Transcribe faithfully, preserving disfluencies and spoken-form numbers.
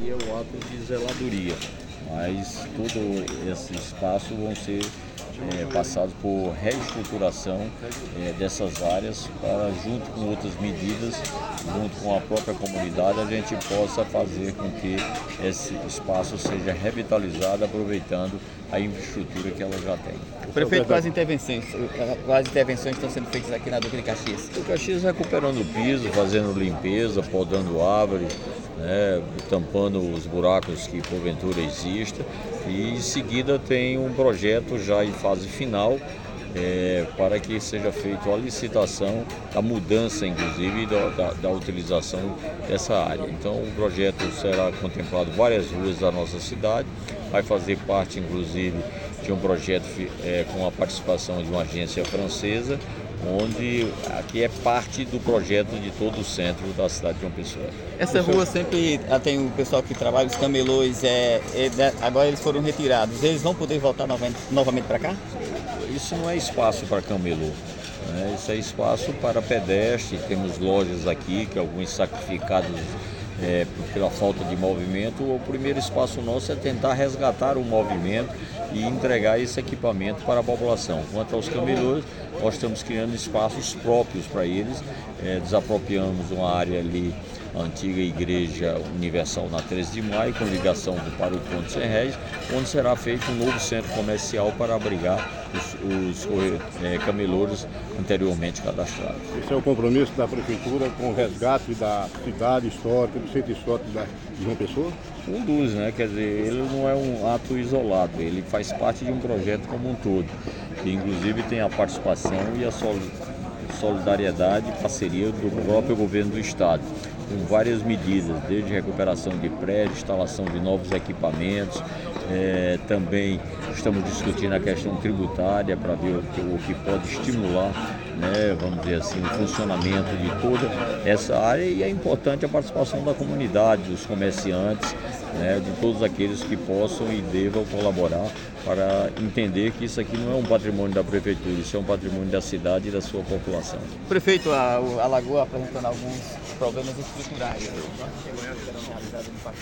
seria o ato de zeladoria, mas todo esse espaço vão ser é, passados por reestruturação é, dessas áreas para, junto com outras medidas, junto com a própria comunidade, a gente possa fazer com que esse espaço seja revitalizado, aproveitando a infraestrutura que ela já tem. Prefeito, quais intervenções, quais intervenções estão sendo feitas aqui na Duque de Caxias? O Caxias recuperando o piso, fazendo limpeza, podando árvores, né, tampando os buracos que porventura existam, e em seguida tem um projeto já em fase final é, para que seja feita a licitação, a mudança inclusive da, da, da utilização dessa área. Então o projeto será contemplado várias ruas da nossa cidade, vai fazer parte inclusive de um projeto é, com a participação de uma agência francesa, onde aqui é parte do projeto de todo o centro da cidade de João Pessoa. Essa rua sempre tem o pessoal que trabalha, os camelôs, é, é, agora eles foram retirados, eles vão poder voltar novamente, novamente para cá? Isso não é espaço para camelô, né? Isso é espaço para pedestre. Temos lojas aqui, que alguns sacrificados é, pela falta de movimento. O primeiro espaço nosso é tentar resgatar o movimento e entregar esse equipamento para a população. Quanto aos camelôs, nós estamos criando espaços próprios para eles, é, desapropriamos uma área ali, a antiga Igreja Universal na treze de maio, com ligação do, para o Ponto Sem Réis, onde será feito um novo centro comercial para abrigar os, os é, camelôs anteriormente cadastrados. Esse é o compromisso da Prefeitura com o resgate da cidade histórica, do centro histórico de João Pessoa? Um dos, né? Quer dizer, ele não é um ato isolado, ele faz parte de um projeto como um todo, que inclusive tem a participação e a solidariedade e parceria do próprio governo do estado, com várias medidas, desde recuperação de prédios, instalação de novos equipamentos, é, também estamos discutindo a questão tributária para ver o que, o que pode estimular, né, vamos dizer assim, o funcionamento de toda essa área, e é importante a participação da comunidade, dos comerciantes, né, de todos aqueles que possam e devam colaborar para entender que isso aqui não é um patrimônio da prefeitura, isso é um patrimônio da cidade e da sua população. Prefeito, a, a Lagoa apresentando alguns problemas estruturais.